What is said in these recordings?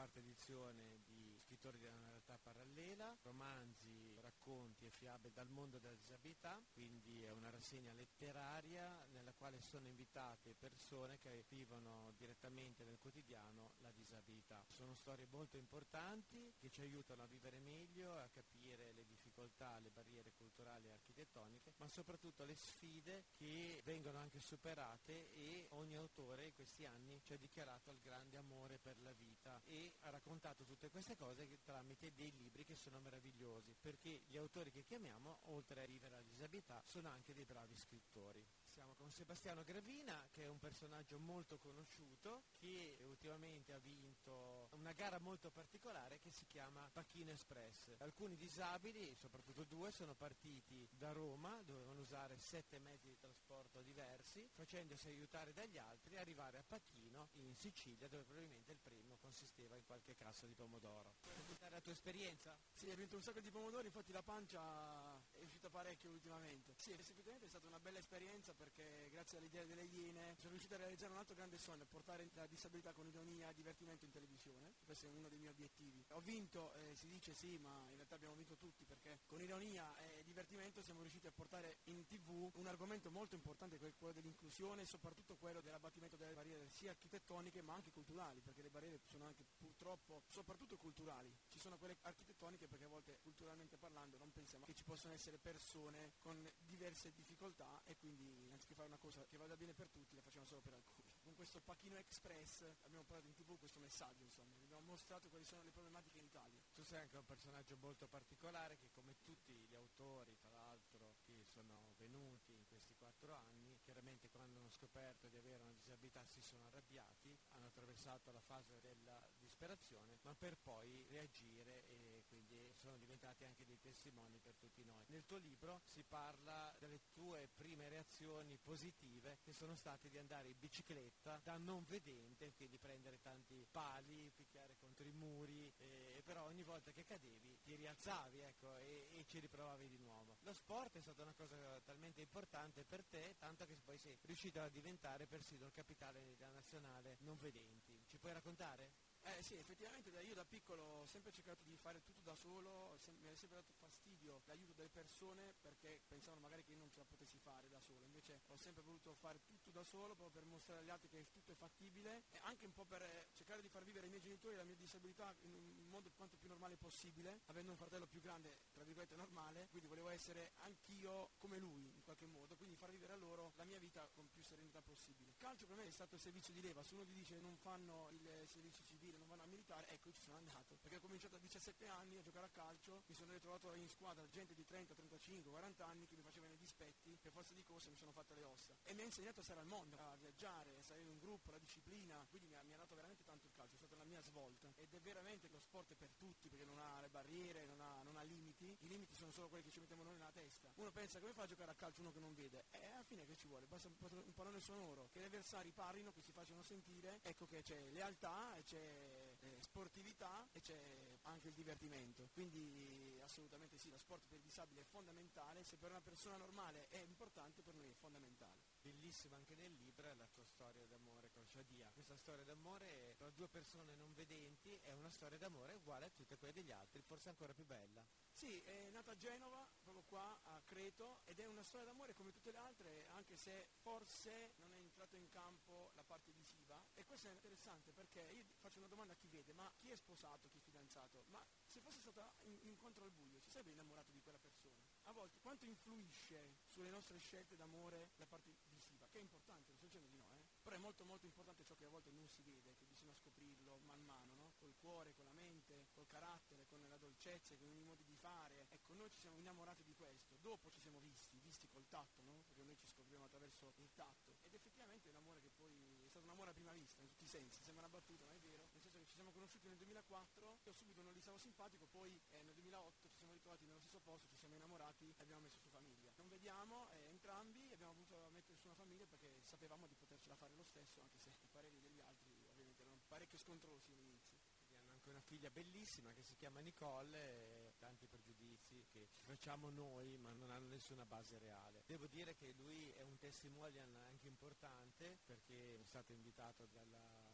quarta edizione di Scrittori di una realtà parallela, romanzi, racconti e fiabe dal mondo della disabilità, quindi è una rassegna letteraria nella quale sono invitate persone che vivono direttamente nel quotidiano la disabilità. Sono storie molto importanti che ci aiutano a vivere meglio, a capire le difficoltà, le barriere culturali e architettoniche, ma soprattutto le sfide che vengono anche superate, e ogni autore in questi anni ci ha dichiarato il grande amore per la vita e ha raccontato tutte queste cose tramite dei libri che sono meravigliosi, perché gli autori che chiamiamo, oltre a vivere la disabilità, sono anche dei bravi scrittori. Siamo con Sebastiano Gravina, che è un personaggio molto conosciuto, che ultimamente ha vinto una gara molto particolare che si chiama Pachino Express. Alcuni disabili, soprattutto due, sono partiti da Roma, dovevano usare 7 mezzi di trasporto diversi, facendosi aiutare dagli altri, arrivare a Pachino in Sicilia, dove probabilmente il premio consisteva in qualche cassa di pomodoro. Puoi raccontare la tua esperienza? Sì, ho vinto un sacco di pomodori, infatti la pancia è uscita parecchio ultimamente. Sì, effettivamente è stata una bella esperienza, perché grazie all'idea delle Iene sono riuscito a realizzare un altro grande sogno: portare la disabilità con ironia e divertimento in televisione. Questo è uno dei miei obiettivi. Ho vinto, si dice sì, ma in realtà abbiamo vinto tutti, perché con ironia e divertimento siamo riusciti a portare in TV un argomento molto importante, quello dell'inclusione, e soprattutto quello dell'abbattimento delle barriere sia architettoniche ma anche culturali, perché le barriere sono anche purtroppo soprattutto culturali. Ci sono quelle architettoniche perché a volte, culturalmente parlando, non pensiamo che ci possano essere persone con diverse difficoltà, e quindi anziché fare una cosa che vada bene per tutti, la facciamo solo per alcuni. Con questo Pachino Express abbiamo portato in TV questo messaggio, insomma, abbiamo mostrato quali sono le problematiche in Italia. Tu sei anche un personaggio molto particolare che, come tutti gli autori, tra l'altro, che sono venuti in questi 4 anni, chiaramente quando hanno scoperto di avere una disabilità si sono arrabbiati, hanno attraversato la fase della disperazione, ma per poi reagire, e quindi sono diventati anche dei testimoni per tutti noi. Nel tuo libro si parla delle tue prime reazioni positive, che sono state di andare in bicicletta da non vedente, quindi prendere tanti pali, picchiare contro i muri, e però ogni volta che cadevi ti rialzavi, ecco, e ci riprovavi di nuovo. Lo sport è stata una cosa talmente importante per te, tanto che poi sei riuscito a diventare persino il capitale della nazionale non vedenti. Ci puoi raccontare? Sì, effettivamente io da piccolo ho sempre cercato di fare tutto da solo, mi è sempre dato fastidio l'aiuto delle persone, perché pensavano magari che io non ce la potessi fare da solo. Invece ho sempre voluto fare tutto da solo, proprio per mostrare agli altri che tutto è fattibile, e anche un po' per cercare di far vivere ai miei genitori la mia disabilità in un modo quanto più normale possibile, avendo un fratello più grande, tra virgolette normale, quindi volevo essere anch'io come lui in qualche modo, quindi far vivere a loro la mia vita con più serenità possibile. Il calcio per me è stato il servizio di leva. Se uno ti dice non fanno il servizio civile, non vanno a militare, ecco, io ci sono andato, perché ho cominciato a 17 anni a giocare a calcio, mi sono ritrovato in squadra gente di 30, 35, 40 anni che mi facevano i dispetti, per forza di cose mi sono fatte le ossa, e mi ha insegnato a stare al mondo, a viaggiare, a stare in un gruppo, la disciplina, quindi mi ha dato veramente tanto il calcio, è stata la mia svolta, ed è veramente lo sport è per tutti, perché non ha le barriere, non ha limiti, i limiti sono solo quelli che ci mettiamo noi nella testa. Uno pensa: come fa a giocare a calcio uno che non vede? E alla fine che ci vuole? Basta un pallone sonoro, che gli avversari parlino, che si facciano sentire, ecco che c'è lealtà, e c'è sportività, e c'è anche il divertimento. Quindi assolutamente sì, lo sport per i disabili è fondamentale, se per una persona normale è importante, per noi è fondamentale. Bellissima anche nel libro è la tua storia d'amore con Shadia. Questa storia d'amore tra due persone non vedenti è una storia d'amore uguale a tutte quelle degli altri, forse ancora più bella. Sì, è nata a Genova, proprio qua a Creto, ed è una storia d'amore come tutte le altre, anche se forse non è entrato in campo la parte visiva. E questo è interessante, perché io faccio una domanda a chi vede: ma chi è sposato, chi è fidanzato? Ma se fosse stato un incontro al buio, si sarebbe innamorato di quella persona? A volte quanto influisce sulle nostre scelte d'amore la parte visiva, che è importante, non sto dicendo di no, però è molto molto importante ciò che a volte non si vede, che bisogna scoprirlo man mano, no? Col cuore, con la mente, col carattere, con la dolcezza, con i modi di fare. Ecco, noi ci siamo innamorati di questo, dopo ci siamo visti col tatto, no? Perché noi ci scopriamo attraverso il tatto, ed effettivamente è un amore che poi è stato un amore a prima vista, in tutti i sensi, sembra una battuta, ma è vero, nel senso che ci siamo conosciuti nel 2004, io subito non gli stavo simpatico, poi nel 2008 ci siamo ritrovati nello stesso posto, ci siamo innamorati e abbiamo messo su famiglia. Non vediamo, entrambi abbiamo voluto mettere su una famiglia perché sapevamo di potercela fare lo stesso, anche se i pareri degli altri ovviamente erano parecchio scontrosi all'inizio. Hanno anche una figlia bellissima che si chiama Nicole, e tanti pregiudizi che ci facciamo noi ma non hanno nessuna base reale. Devo dire che lui è un testimonial anche importante, perché è stato invitato dalla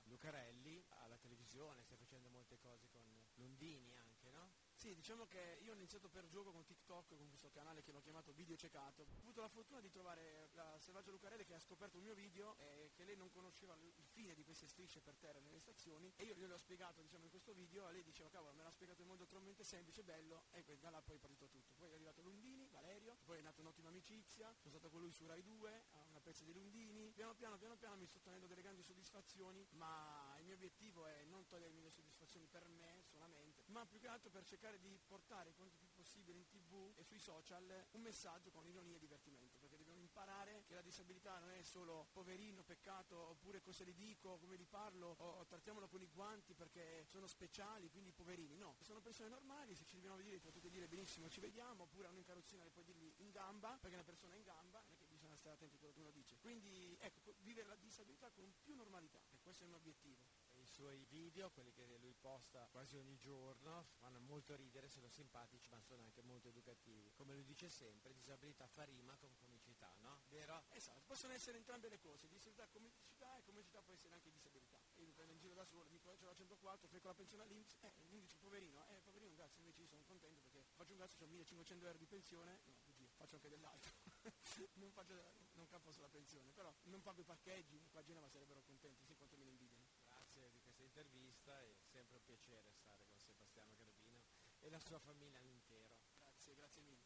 Lucarelli alla televisione, stai facendo molte cose con Lundini anche, no? Sì, diciamo che io ho iniziato per gioco con TikTok, con questo canale che l'ho chiamato Video Ciecato. Ho avuto la fortuna di trovare la Selvaggia Lucarelli che ha scoperto il mio video e che lei non conosceva il fine di queste strisce per terra nelle stazioni, e io glielo ho spiegato, diciamo, in questo video, e lei diceva cavolo, me l'ha spiegato in modo talmente semplice, bello, e da là poi è partito tutto. Poi è arrivato Lundini, Valerio, poi è nata un'ottima amicizia, sono stato con lui su Rai 2, a una pezza di Lundini, piano piano mi sto ottenendo delle grandi soddisfazioni, ma il mio obiettivo è non togliermi le soddisfazioni per me solamente, ma più che altro per cercare di portare quanto più possibile in TV e sui social un messaggio con ironia e divertimento, perché dobbiamo imparare che la disabilità non è solo poverino, peccato, oppure cosa gli dico, come gli parlo, o trattiamolo con i guanti perché sono speciali, quindi poverini. No, sono persone normali, se ci dobbiamo vedere potete dire benissimo ci vediamo, oppure hanno in carrozzina e puoi dirgli in gamba, perché una persona è in gamba, non è che bisogna stare attenti a quello che uno dice. Quindi ecco, vivere la disabilità con più normalità, e questo è il mio obiettivo. I suoi video, quelli che lui posta quasi ogni giorno, fanno molto ridere, sono simpatici ma sono anche molto educativi. Come lui dice sempre, disabilità fa rima con comicità, no? Vero? Esatto, possono essere entrambe le cose, disabilità comicità, e comicità può essere anche disabilità. Io mi prendo in giro da solo, dico ce l'ho 104, fai con la pensione all'Inps, mi dice poverino, poverino grazie, invece io sono contento perché faccio un cazzo, ho 1500 euro di pensione, no, bugia, faccio anche dell'altro, non campo sulla pensione, però non pago i parcheggi, qua a Genova sarebbero contenti, sì, quanto me ne invidiano. Grazie di questa intervista, è sempre un piacere stare con Sebastiano Garbino e la sua famiglia all'intero. Grazie mille.